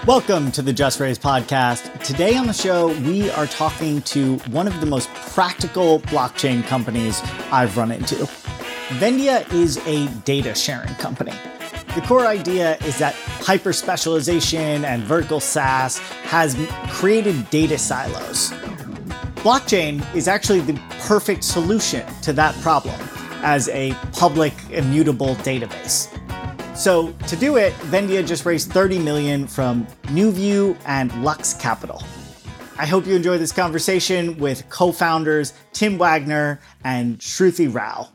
Welcome to the Just Raise podcast. Today on the show, we are talking to one of the most practical blockchain companies I've run into. Vendia is a data sharing company. The core idea is that hyper-specialization and vertical SaaS has created data silos. Blockchain is actually the perfect solution to that problem as a public, immutable database. So to do it, Vendia just raised $30 million from NewView and Lux Capital. I hope you enjoy this conversation with co-founders Tim Wagner and Shruti Rao.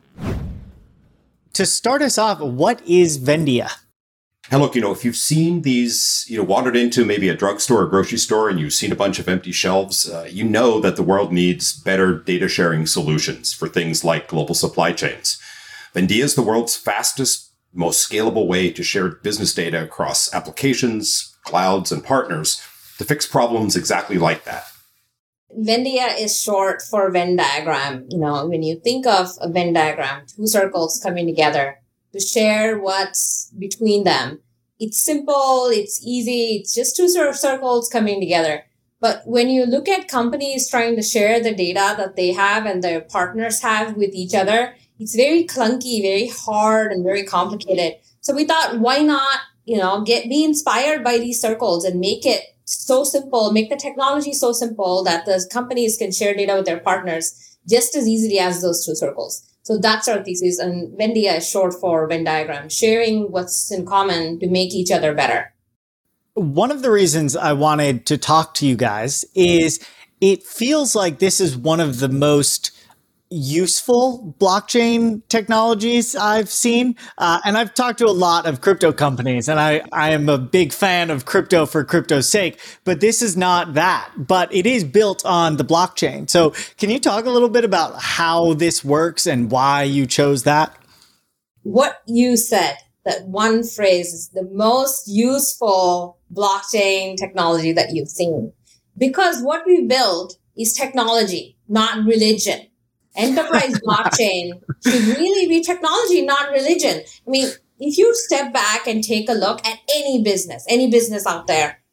To start us off, what is Vendia? And look, if you've seen these, wandered into maybe a drugstore or grocery store and you've seen a bunch of empty shelves, you know that the world needs better data sharing solutions for things like global supply chains. Vendia is the world's fastest, most scalable way to share business data across applications, clouds, and partners to fix problems exactly like that. Vendia is short for Venn diagram. When you think of a Venn diagram, two circles coming together to share what's between them. It's simple, it's easy, it's just two circles coming together. But when you look at companies trying to share the data that they have and their partners have with each other, it's very clunky, very hard, and very complicated. So we thought, why not, be inspired by these circles and make it so simple, make the technology so simple that the companies can share data with their partners just as easily as those two circles. So that's our thesis. And Vendia is short for Venn diagram, sharing what's in common to make each other better. One of the reasons I wanted to talk to you guys is it feels like this is one of the most useful blockchain technologies I've seen. And I've talked to a lot of crypto companies, and I am a big fan of crypto for crypto's sake, but this is not that. But it is built on the blockchain. So can you talk a little bit about how this works and why you chose that? What you said, that one phrase, is the most useful blockchain technology that you've seen. Because what we build is technology, not religion. Enterprise blockchain should really be technology, not religion. I mean, if you step back and take a look at any business out there,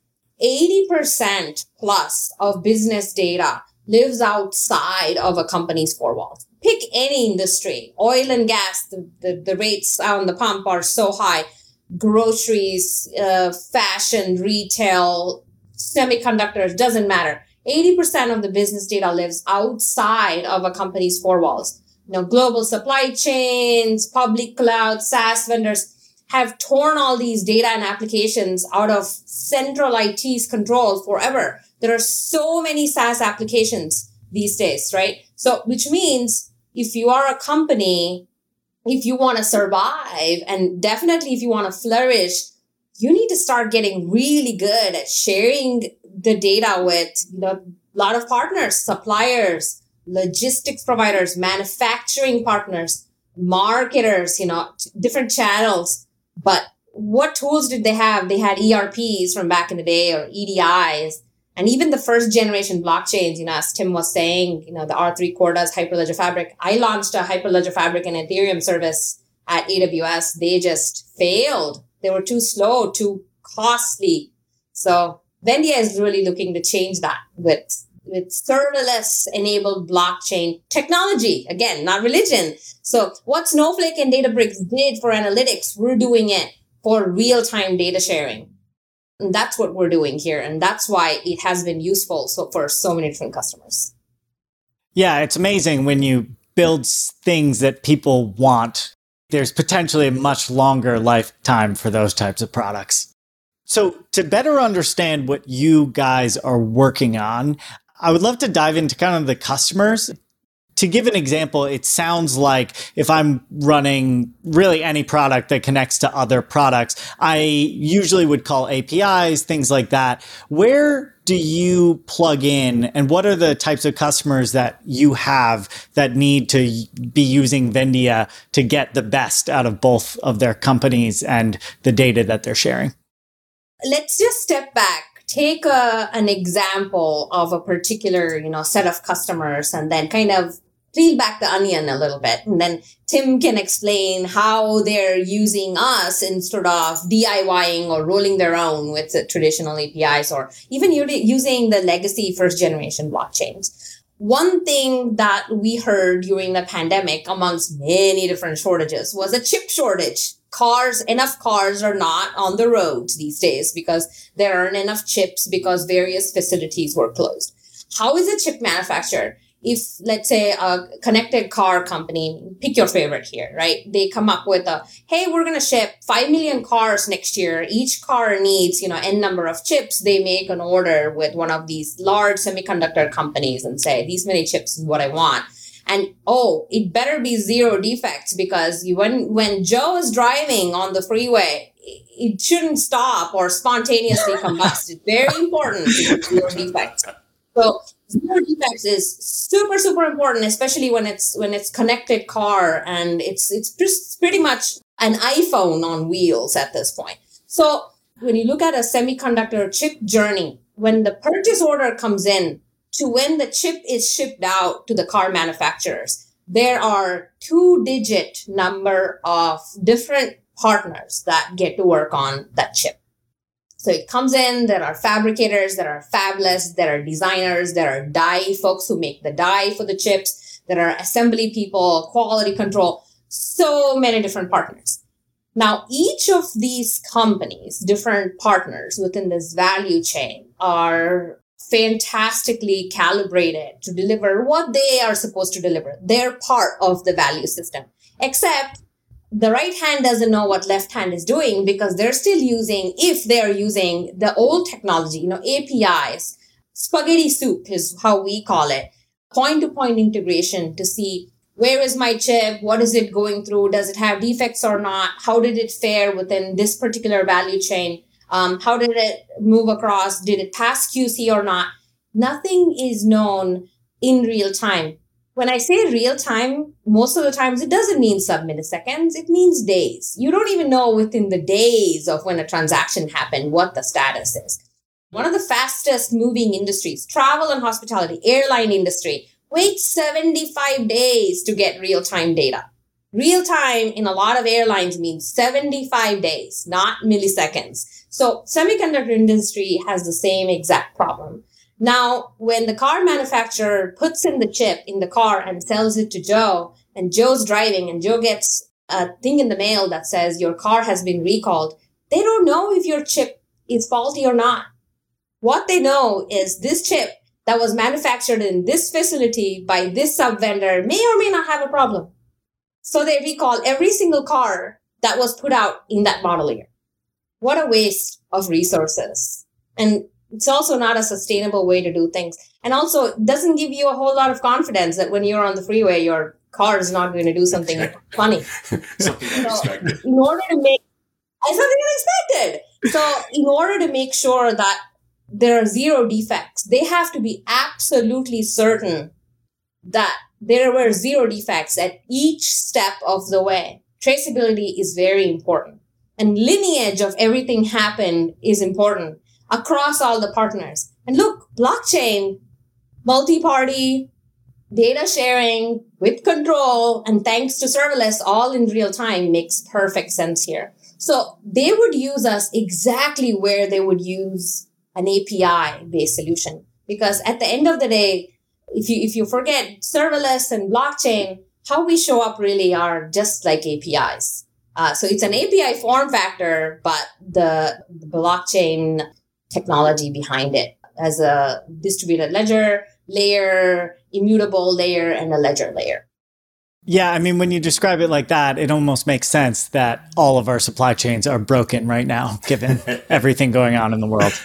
80% plus of business data lives outside of a company's four walls. Pick any industry, oil and gas, the rates on the pump are so high. Groceries, fashion, retail, semiconductors, doesn't matter. 80% of the business data lives outside of a company's four walls. Global supply chains, public cloud, SaaS vendors have torn all these data and applications out of central IT's control forever. There are so many SaaS applications these days, right? So, which means if you are a company, if you want to survive, and definitely if you want to flourish, you need to start getting really good at sharing the data with a lot of partners, suppliers, logistics providers, manufacturing partners, marketers, different channels. But what tools did they have? They had ERPs from back in the day, or EDIs, and even the first generation blockchains, as Tim was saying, the R3 Core does Hyperledger Fabric. I launched a Hyperledger Fabric and Ethereum service at AWS. They just failed. They were too slow, too costly. So Vendia is really looking to change that with serverless enabled blockchain technology. Again, not religion. So what Snowflake and Databricks did for analytics, we're doing it for real-time data sharing. And that's what we're doing here. And that's why it has been useful for so many different customers. Yeah, it's amazing when you build things that people want. There's potentially a much longer lifetime for those types of products. So to better understand what you guys are working on, I would love to dive into kind of the customers. To give an example, it sounds like if I'm running really any product that connects to other products, I usually would call APIs, things like that. Where do you plug in, and what are the types of customers that you have that need to be using Vendia to get the best out of both of their companies and the data that they're sharing? Let's just step back. Take an example of a particular, set of customers, and then kind of peel back the onion a little bit, and then Tim can explain how they're using us instead of DIYing or rolling their own with the traditional APIs, or even using the legacy first generation blockchains. One thing that we heard during the pandemic, amongst many different shortages, was a chip shortage. Enough cars are not on the roads these days because there aren't enough chips because various facilities were closed. How is a chip manufactured? If, let's say, a connected car company, pick your favorite here, right? They come up with hey, we're going to ship 5 million cars next year. Each car needs, N number of chips. They make an order with one of these large semiconductor companies and say, these many chips is what I want. And, it better be zero defects, because when Joe is driving on the freeway, it shouldn't stop or spontaneously combust. It's very important to get zero defects. So zero defects is super, super important, especially when it's connected car, and it's just pretty much an iPhone on wheels at this point. So when you look at a semiconductor chip journey, when the purchase order comes in to when the chip is shipped out to the car manufacturers, there are 2-digit number of different partners that get to work on that chip. So it comes in, there are fabricators, there are fabless, there are designers, there are die folks who make the die for the chips, there are assembly people, quality control, so many different partners. Now, each of these companies, different partners within this value chain, are fantastically calibrated to deliver what they are supposed to deliver. They're part of the value system, except the right hand doesn't know what left hand is doing, because they're still using, if they're using the old technology, APIs, spaghetti soup is how we call it, point-to-point integration to see where is my chip, what is it going through, does it have defects or not, how did it fare within this particular value chain, how did it move across, did it pass QC or not. Nothing is known in real time. When I say real time, most of the times it doesn't mean sub-milliseconds, it means days. You don't even know within the days of when a transaction happened what the status is. One of the fastest moving industries, travel and hospitality, airline industry, waits 75 days to get real-time data. Real time in a lot of airlines means 75 days, not milliseconds. So semiconductor industry has the same exact problem. Now, when the car manufacturer puts in the chip in the car and sells it to Joe, and Joe's driving and Joe gets a thing in the mail that says your car has been recalled, they don't know if your chip is faulty or not. What they know is this chip that was manufactured in this facility by this sub-vendor may or may not have a problem. So they recall every single car that was put out in that model year. What a waste of resources. And it's also not a sustainable way to do things. And also, it doesn't give you a whole lot of confidence that when you're on the freeway, your car is not going to do something funny. Something unexpected. So, in order to make something unexpected. So in order to make sure that there are zero defects, they have to be absolutely certain that there were zero defects at each step of the way. Traceability is very important. And lineage of everything happened is important across all the partners. And look, blockchain, multi-party, data sharing with control, and thanks to serverless, all in real time makes perfect sense here. So they would use us exactly where they would use an API-based solution. Because at the end of the day, if you forget serverless and blockchain, how we show up really are just like APIs. So it's an API form factor, but the blockchain technology behind it as a distributed ledger layer, immutable layer, and a ledger layer. Yeah, I mean, when you describe it like that, it almost makes sense that all of our supply chains are broken right now, given everything going on in the world.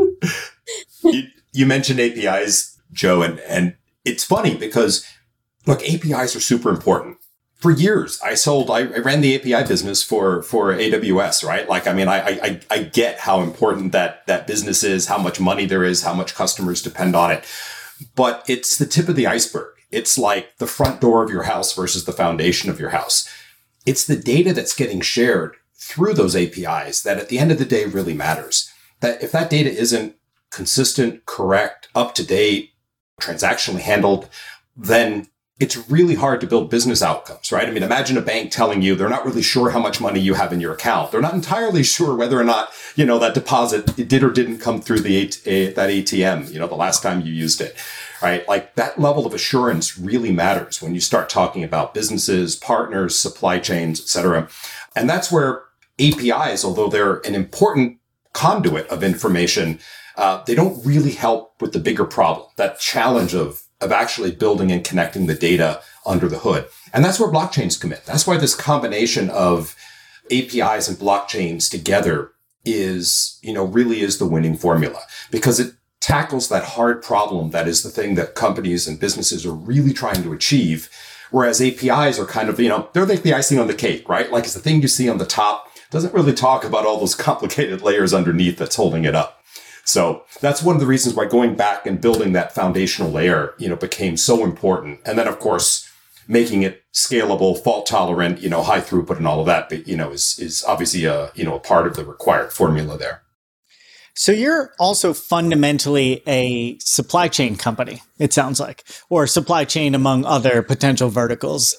You mentioned APIs, Joe, and it's funny because, look, APIs are super important. For years, I ran the API business for AWS, right? Like, I mean, I get how important that business is, how much money there is, how much customers depend on it. But it's the tip of the iceberg. It's like the front door of your house versus the foundation of your house. It's the data that's getting shared through those APIs that at the end of the day really matters. That if that data isn't consistent, correct, up to date, transactionally handled, then it's really hard to build business outcomes, right? I mean, imagine a bank telling you they're not really sure how much money you have in your account. They're not entirely sure whether or not, that deposit it did or didn't come through that ATM, the last time you used it, right? Like that level of assurance really matters when you start talking about businesses, partners, supply chains, et cetera. And that's where APIs, although they're an important conduit of information, they don't really help with the bigger problem, that challenge of actually building and connecting the data under the hood. And that's where blockchains come in. That's why this combination of APIs and blockchains together is, really is the winning formula, because it tackles that hard problem that is the thing that companies and businesses are really trying to achieve. Whereas APIs are kind of, they're like the icing on the cake, right? Like it's the thing you see on the top, doesn't really talk about all those complicated layers underneath that's holding it up. So that's one of the reasons why going back and building that foundational layer, became so important. And then, of course, making it scalable, fault tolerant, high throughput and all of that, but, is obviously a part of the required formula there. So you're also fundamentally a supply chain company, it sounds like, or supply chain among other potential verticals.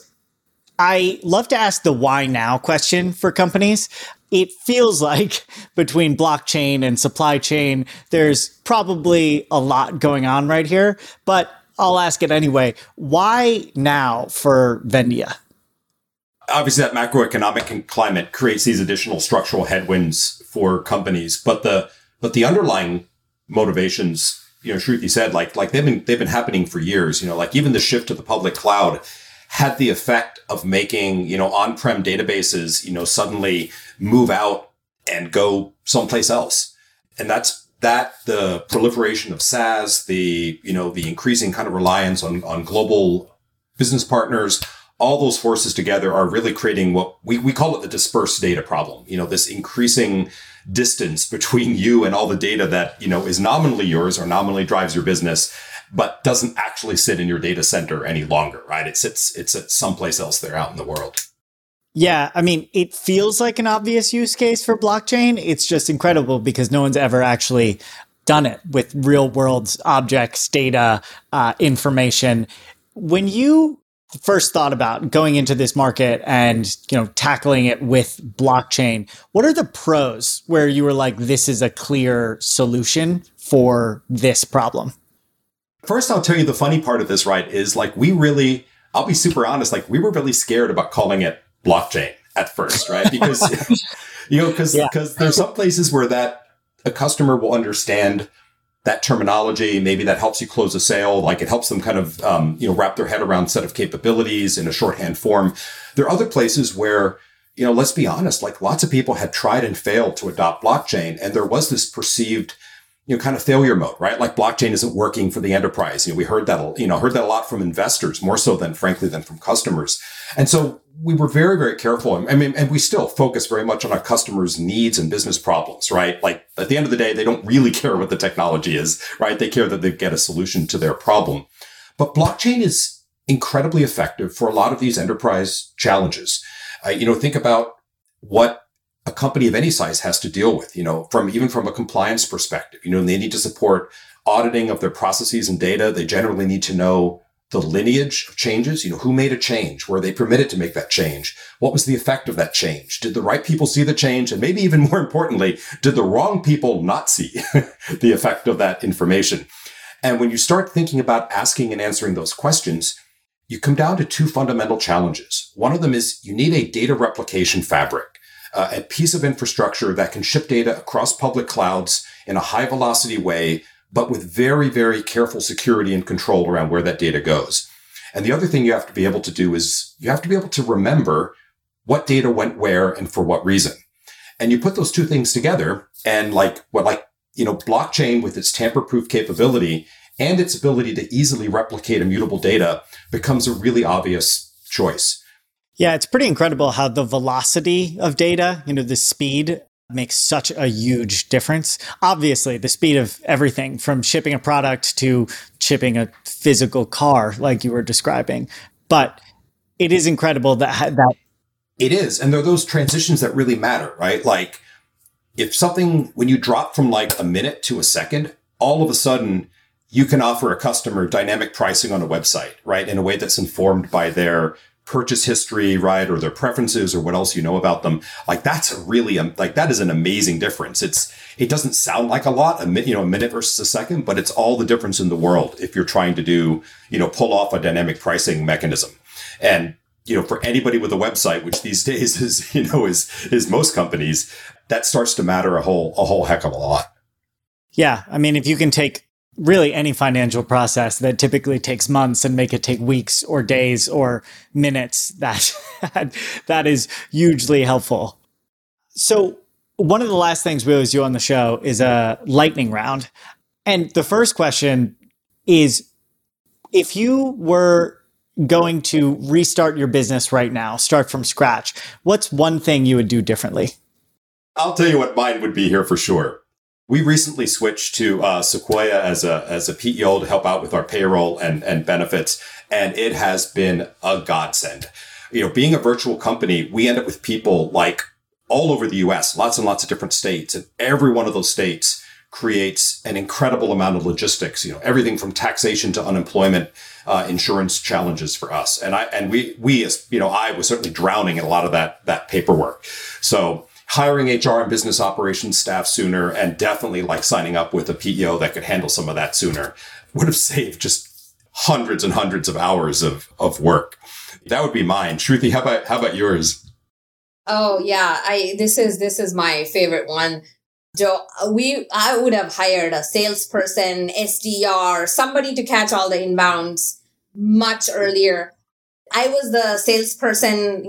I love to ask the why now question for companies. It feels like between blockchain and supply chain, there's probably a lot going on right here, but I'll ask it anyway. Why now for Vendia? Obviously, that macroeconomic climate creates these additional structural headwinds for companies, but the underlying motivations, Shruti said, like they've been happening for years. Like even the shift to the public cloud had the effect of making, on-prem databases, suddenly move out and go someplace else. And that's the proliferation of SaaS, the increasing kind of reliance on global business partners, all those forces together are really creating what we call it the dispersed data problem. This increasing distance between you and all the data that, is nominally yours or nominally drives your business, but doesn't actually sit in your data center any longer, right? It's at someplace else there out in the world. Yeah, I mean, it feels like an obvious use case for blockchain. It's just incredible because no one's ever actually done it with real world objects, data, information. When you first thought about going into this market and, tackling it with blockchain, what are the pros where you were like, this is a clear solution for this problem? First, I'll tell you the funny part of this, right, is like I'll be super honest, like we were really scared about calling it blockchain at first, right? Because, because there's some places where a customer will understand that terminology. Maybe that helps you close a sale. Like it helps them kind of, wrap their head around a set of capabilities in a shorthand form. There are other places where, let's be honest, like lots of people had tried and failed to adopt blockchain. And there was this perceived kind of failure mode, right? Like blockchain isn't working for the enterprise. We heard that a lot from investors, more so than from customers. And so we were very, very careful. And we still focus very much on our customers' needs and business problems, right? Like at the end of the day, they don't really care what the technology is, right? They care that they get a solution to their problem. But blockchain is incredibly effective for a lot of these enterprise challenges. Think about what a company of any size has to deal with, from a compliance perspective. They need to support auditing of their processes and data. They generally need to know the lineage of changes. Who made a change? Were they permitted to make that change? What was the effect of that change? Did the right people see the change? And maybe even more importantly, did the wrong people not see the effect of that information? And when you start thinking about asking and answering those questions, you come down to two fundamental challenges. One of them is you need a data replication fabric. A piece of infrastructure that can ship data across public clouds in a high velocity way, but with very, very careful security and control around where that data goes. And the other thing you have to be able to do is you have to be able to remember what data went where and for what reason. And you put those two things together and blockchain with its tamper-proof capability and its ability to easily replicate immutable data becomes a really obvious choice. Yeah, it's pretty incredible how the velocity of data, the speed makes such a huge difference. Obviously, the speed of everything from shipping a product to shipping a physical car, like you were describing. But it is incredible that it is. And there are those transitions that really matter, right? Like when you drop from like a minute to a second, all of a sudden you can offer a customer dynamic pricing on a website, right? In a way that's informed by their purchase history, right? Or their preferences or what else you know about them. Like that's a really, like that is an amazing difference. It doesn't sound like a lot, a minute versus a second, but it's all the difference in the world if you're trying to do, pull off a dynamic pricing mechanism. And, for anybody with a website, which these days is most companies, that starts to matter a whole heck of a lot. Yeah. I mean, if you can take really any financial process that typically takes months and make it take weeks or days or minutes, that is hugely helpful. So one of the last things we always do on the show is a lightning round. And the first question is, if you were going to restart your business right now, start from scratch, what's one thing you would do differently? I'll tell you what mine would be here for sure. We recently switched to Sequoia as a PEO to help out with our payroll and benefits, and it has been a godsend. Being a virtual company, we end up with people like all over the US, lots and lots of different states, and every one of those states creates an incredible amount of logistics. Everything from taxation to unemployment, insurance challenges for us, and I was certainly drowning in a lot of that paperwork. So hiring HR and business operations staff sooner, and definitely like signing up with a PEO that could handle some of that sooner, would have saved just hundreds and hundreds of hours of work. That would be mine. Shruti, how about yours? Oh yeah, this is my favorite one. I would have hired a salesperson, SDR, somebody to catch all the inbounds much earlier. I was the salesperson,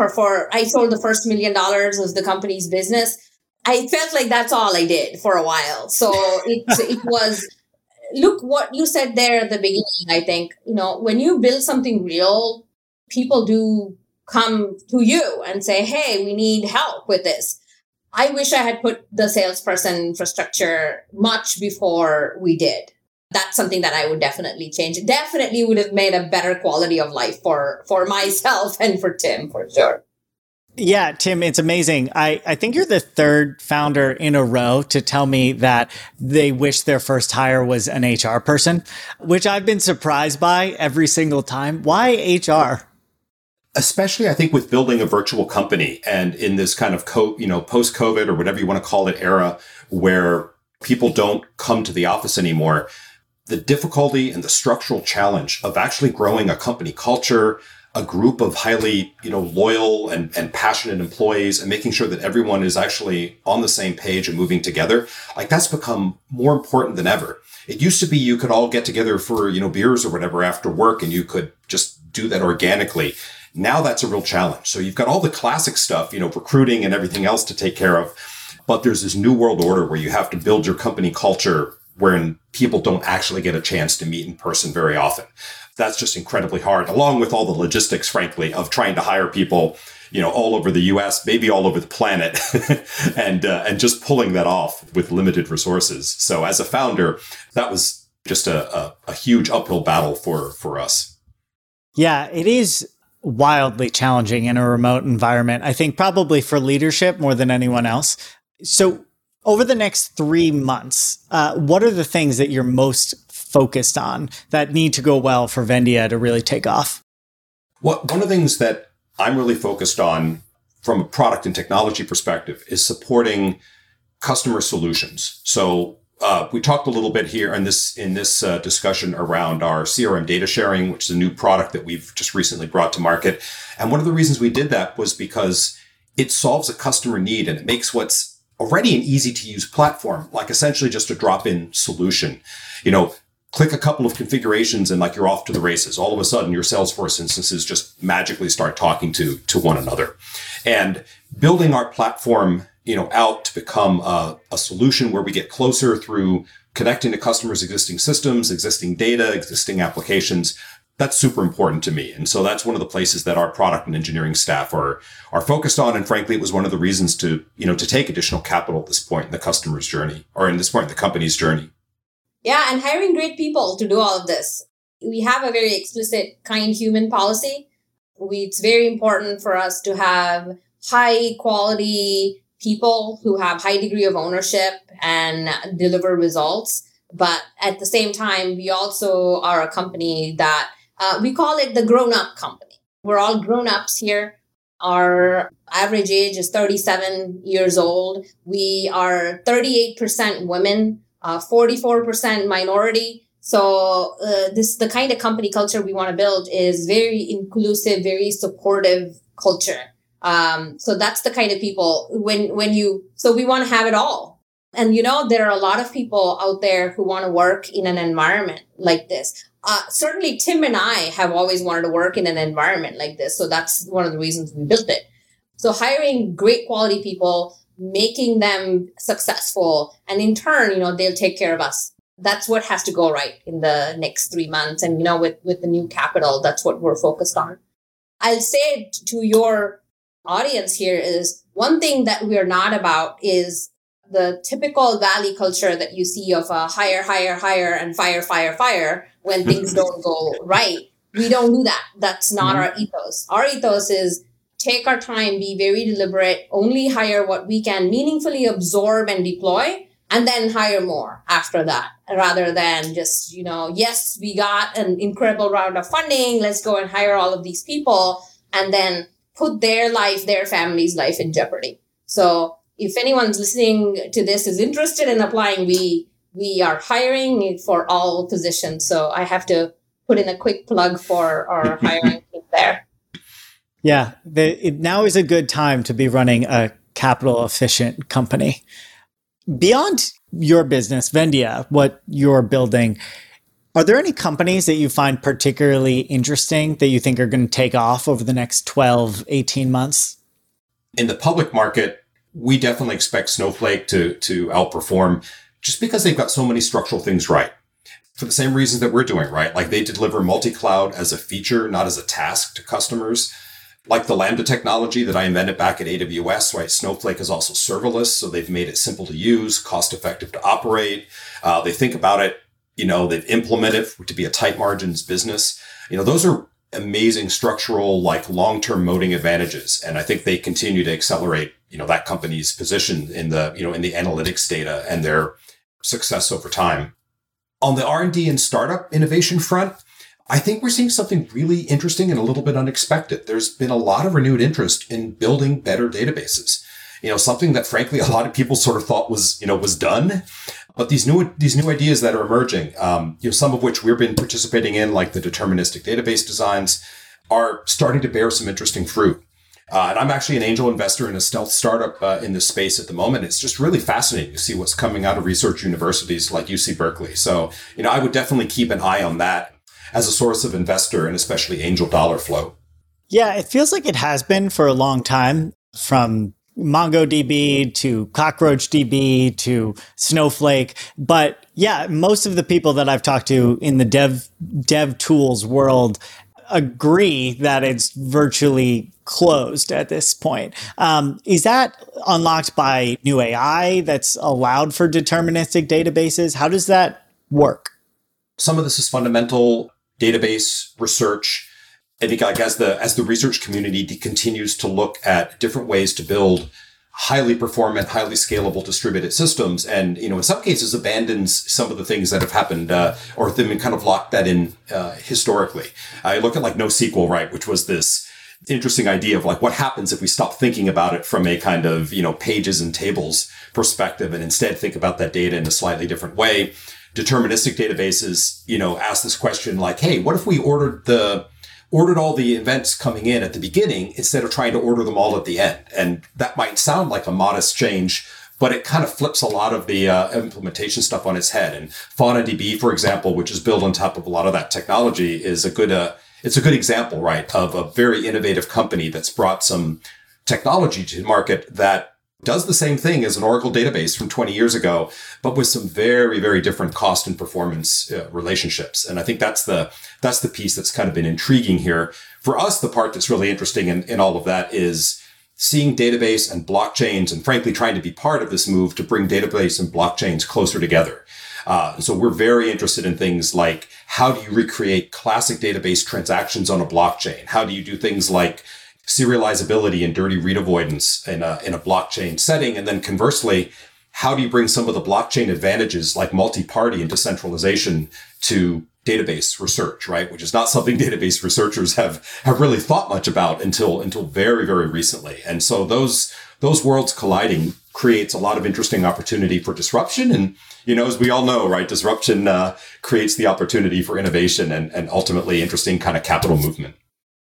I sold the first $1 million of the company's business. I felt like that's all I did for a while. So it was, look what you said there at the beginning. I think, when you build something real, people do come to you and say, hey, we need help with this. I wish I had put the salesperson infrastructure much before we did. That's something that I would definitely change. It definitely would have made a better quality of life for myself and for Tim, for sure. Yeah, Tim, it's amazing. I think you're the third founder in a row to tell me that they wish their first hire was an HR person, which I've been surprised by every single time. Why HR? Especially, I think, with building a virtual company and in this kind of post-COVID or whatever you want to call it era where people don't come to the office anymore. The difficulty and the structural challenge of actually growing a company culture, a group of highly, loyal and passionate employees, and making sure that everyone is actually on the same page and moving together, like that's become more important than ever. It used to be you could all get together for, beers or whatever after work, and you could just do that organically. Now that's a real challenge. So you've got all the classic stuff, recruiting and everything else to take care of. But there's this new world order where you have to build your company culture wherein people don't actually get a chance to meet in person very often. That's just incredibly hard, along with all the logistics, frankly, of trying to hire people, all over the US, maybe all over the planet, and just pulling that off with limited resources. So as a founder, that was just a huge uphill battle for us. Yeah, it is wildly challenging in a remote environment. I think probably for leadership more than anyone else. So over the next 3 months, what are the things that you're most focused on that need to go well for Vendia to really take off? One of the things that I'm really focused on from a product and technology perspective is supporting customer solutions. So we talked a little bit here in this discussion around our CRM data sharing, which is a new product that we've just recently brought to market. And one of the reasons we did that was because it solves a customer need and it makes what's already an easy to use platform, like essentially just a drop-in solution. Click a couple of configurations and like you're off to the races. All of a sudden your Salesforce instances just magically start talking to one another. And building our platform, out to become a solution where we get closer through connecting to customers' existing systems, existing data, existing applications. That's super important to me. And so that's one of the places that our product and engineering staff are focused on. And frankly, it was one of the reasons to take additional capital at this point in the customer's journey, or in this point in the company's journey. Yeah, and hiring great people to do all of this. We have a very explicit kind human policy. It's very important for us to have high quality people who have high degree of ownership and deliver results. But at the same time, we also are a company that we call it the grown-up company. We're all grown-ups here. Our average age is 37 years old. We are 38% women, 44% minority. So the kind of company culture we want to build is very inclusive, very supportive culture. So that's the kind of people so we want to have it all. And, there are a lot of people out there who want to work in an environment like this. Certainly Tim and I have always wanted to work in an environment like this. So that's one of the reasons we built it. So hiring great quality people, making them successful, and in turn, they'll take care of us. That's what has to go right in the next 3 months. And, with the new capital, that's what we're focused on. I'll say to your audience here is one thing that we're not about is the typical Valley culture that you see of hire, and fire when things don't go right. We don't do that. That's not our ethos. Our ethos is take our time, be very deliberate, only hire what we can meaningfully absorb and deploy, and then hire more after that, rather than just, yes, we got an incredible round of funding. Let's go and hire all of these people and then put their life, their family's life in jeopardy. So if anyone's listening to this is interested in applying, we are hiring for all positions. So I have to put in a quick plug for our hiring team there. Yeah, now is a good time to be running a capital efficient company. Beyond your business, Vendia, what you're building, are there any companies that you find particularly interesting that you think are going to take off over the next 12, 18 months? In the public market, we definitely expect Snowflake to outperform just because they've got so many structural things right. For the same reasons that we're doing, right? Like they deliver multi-cloud as a feature, not as a task to customers. Like the Lambda technology that I invented back at AWS, right? Snowflake is also serverless, so they've made it simple to use, cost-effective to operate. They think about it, they've implemented it to be a tight margins business. Those are amazing structural, like long-term moating advantages. And I think they continue to accelerate, that company's position in the, in the analytics data and their success over time. On the R&D and startup innovation front, I think we're seeing something really interesting and a little bit unexpected. There's been a lot of renewed interest in building better databases. Something that frankly, a lot of people sort of thought was done. But these new ideas that are emerging, some of which we've been participating in, like the deterministic database designs, are starting to bear some interesting fruit. And I'm actually an angel investor in a stealth startup in this space at the moment. It's just really fascinating to see what's coming out of research universities like UC Berkeley. So, I would definitely keep an eye on that as a source of investor and especially angel dollar flow. Yeah, it feels like it has been for a long time, from MongoDB to CockroachDB to Snowflake. But yeah, most of the people that I've talked to in the dev tools world agree that it's virtually closed at this point. Is that unlocked by new AI that's allowed for deterministic databases? How does that work? Some of this is fundamental database research. I think as the research community continues to look at different ways to build highly performant, highly scalable distributed systems, and in some cases abandons some of the things that have happened or have been kind of locked that in historically. I look at like NoSQL, right, which was this interesting idea of like what happens if we stop thinking about it from a kind of pages and tables perspective and instead think about that data in a slightly different way. Deterministic databases, ask this question like, hey, what if we ordered all the events coming in at the beginning instead of trying to order them all at the end? And that might sound like a modest change, but it kind of flips a lot of the implementation stuff on its head. And FaunaDB, for example, which is built on top of a lot of that technology, is a good example, right, of a very innovative company that's brought some technology to market that does the same thing as an Oracle database from 20 years ago, but with some very, very different cost and performance relationships. And I think that's the piece that's kind of been intriguing here. For us, the part that's really interesting in all of that is seeing database and blockchains and frankly trying to be part of this move to bring database and blockchains closer together. So we're very interested in things like how do you recreate classic database transactions on a blockchain? How do you do things like serializability and dirty read avoidance in a blockchain setting? And then conversely, how do you bring some of the blockchain advantages like multi-party and decentralization to database research, right? Which is not something database researchers have really thought much about until very, very recently. And so those worlds colliding creates a lot of interesting opportunity for disruption. And, as we all know, right, disruption creates the opportunity for innovation and ultimately interesting kind of capital movement.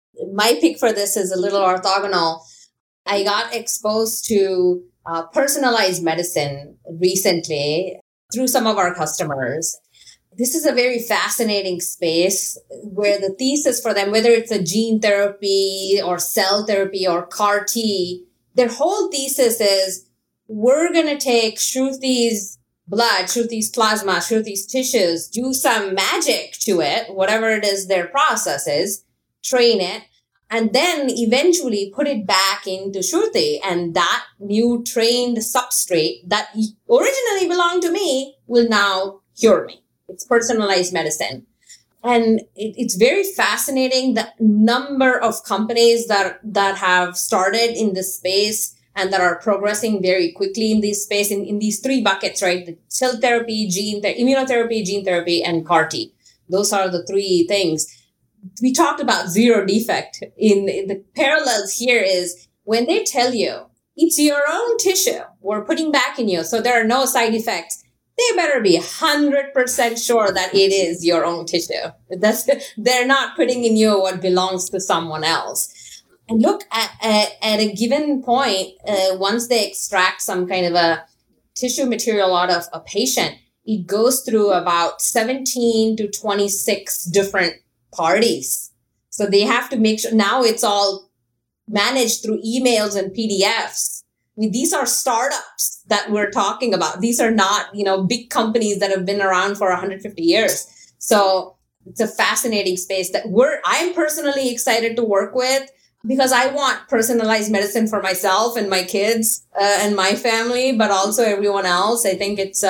My pick for this is a little orthogonal. I got exposed to personalized medicine recently through some of our customers. This is a very fascinating space where the thesis for them, whether it's a gene therapy or cell therapy or CAR T, their whole thesis is we're going to take Shruti's blood, Shruti's plasma, Shruti's tissues, do some magic to it, whatever it is their process is, train it, and then eventually put it back into Shruti. And that new trained substrate that originally belonged to me will now cure me. It's personalized medicine. And it's very fascinating the number of companies that have started in this space and that are progressing very quickly in this space in these three buckets, right? The cell therapy, immunotherapy, gene therapy, and CAR T. Those are the three things. We talked about zero defect. In the parallels here is when they tell you it's your own tissue we're putting back in you, so there are no side effects, they better be 100% sure that it is your own tissue. They're not putting in you what belongs to someone else. And look, at a given point, once they extract some kind of a tissue material out of a patient, it goes through about 17 to 26 different parties. So they have to make sure now it's all managed through emails and PDFs. I mean, these are startups that we're talking about. These are not, big companies that have been around for 150 years. So it's a fascinating space that I'm personally excited to work with because I want personalized medicine for myself and my kids and my family, but also everyone else. I think it's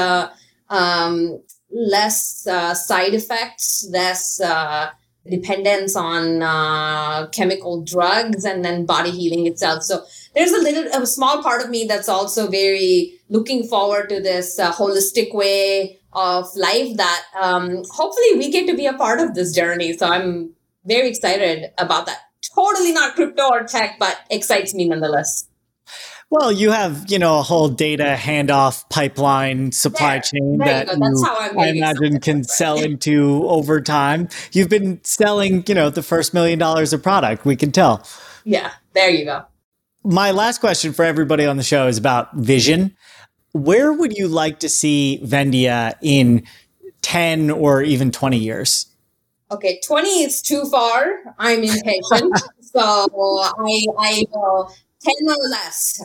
less side effects, less dependence on chemical drugs, and then body healing itself. So there's a small part of me that's also very looking forward to this holistic way of life that hopefully we get to be a part of this journey. So I'm very excited about that. Totally not crypto or tech, but excites me nonetheless. Well, you have, a whole data handoff pipeline supply chain that I imagine can sell into over time. You've been selling, the first $1 million of product. We can tell. Yeah, there you go. My last question for everybody on the show is about vision. Where would you like to see Vendia in 10 or even 20 years? Okay, 20 is too far. I'm impatient. So I will 10 or less.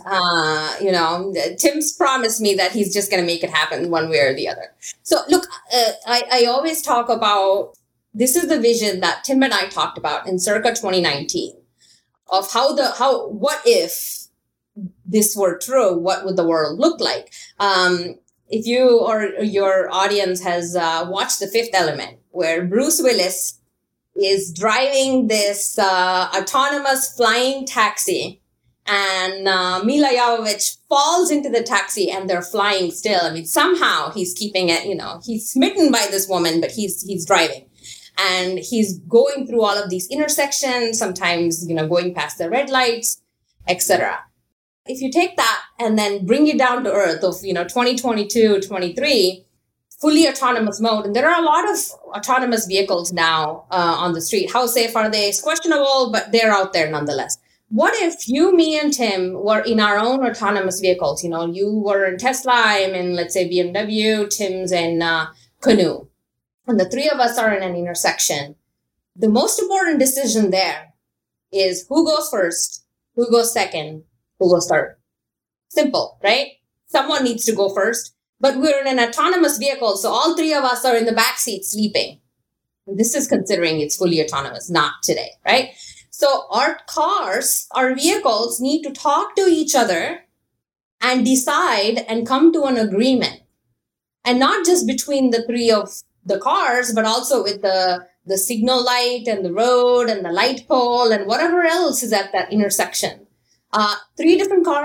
Tim's promised me that he's just going to make it happen one way or the other. So look, I always talk about, this is the vision that Tim and I talked about in circa 2019 of what if this were true, what would the world look like? If you or your audience has watched The Fifth Element, where Bruce Willis is driving this autonomous flying taxi, and Mila Jovovich falls into the taxi and they're flying still. I mean, somehow he's keeping it, he's smitten by this woman, but he's driving. And he's going through all of these intersections, sometimes, going past the red lights, etc. If you take that and then bring it down to earth of, 2022, 23, fully autonomous mode. And there are a lot of autonomous vehicles now on the street. How safe are they? It's questionable, but they're out there nonetheless. What if you, me, and Tim were in our own autonomous vehicles? You were in Tesla, I'm in, let's say, BMW, Tim's in Canoe. And the three of us are in an intersection. The most important decision there is who goes first, who goes second, who goes third. Simple, right? Someone needs to go first. But we're in an autonomous vehicle, so all three of us are in the back seat sleeping. And this is considering it's fully autonomous, not today, right? So our cars, our vehicles need to talk to each other and decide and come to an agreement. And not just between the three of the cars, but also with the signal light and the road and the light pole and whatever else is at that intersection. 3 different cars,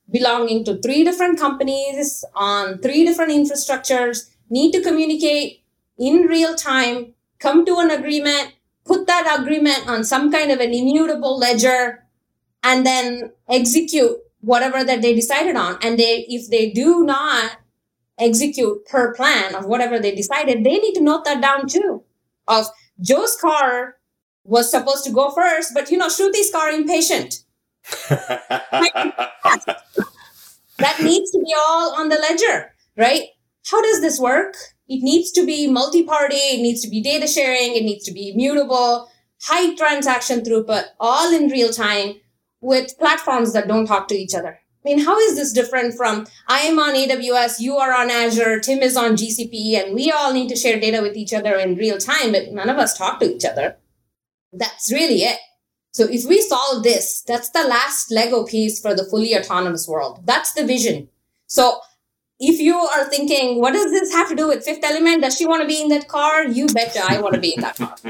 belonging to 3 different companies on 3 different infrastructures need to communicate in real time, come to an agreement, put that agreement on some kind of an immutable ledger, and then execute whatever that they decided on. And if they do not execute per plan of whatever they decided, they need to note that down too. Of Joe's car was supposed to go first, but Shruti's car impatient. That needs to be all on the ledger, right? How does this work? It needs to be multi-party. It needs to be data sharing. It needs to be immutable, high transaction throughput, all in real time with platforms that don't talk to each other. I mean, how is this different from I am on AWS, you are on Azure, Tim is on GCP, and we all need to share data with each other in real time, but none of us talk to each other. That's really it. So if we solve this, that's the last Lego piece for the fully autonomous world. That's the vision. So if you are thinking, what does this have to do with Fifth Element? Does she want to be in that car? You betcha I want to be in that car.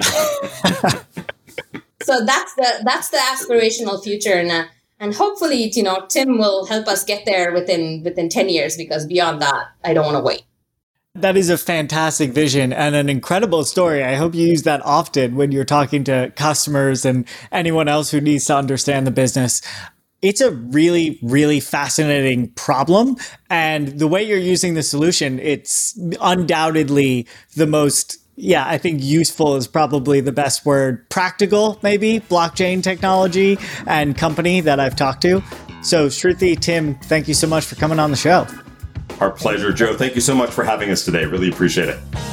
So that's the aspirational future. And hopefully, Tim will help us get there within 10 years, because beyond that, I don't want to wait. That is a fantastic vision and an incredible story. I hope you use that often when you're talking to customers and anyone else who needs to understand the business. It's a really, really fascinating problem. And the way you're using the solution, it's undoubtedly the most, I think useful is probably the best word, practical, maybe, blockchain technology and company that I've talked to. So Shruti, Tim, thank you so much for coming on the show. Our pleasure, Joe. Thank you so much for having us today. Really appreciate it.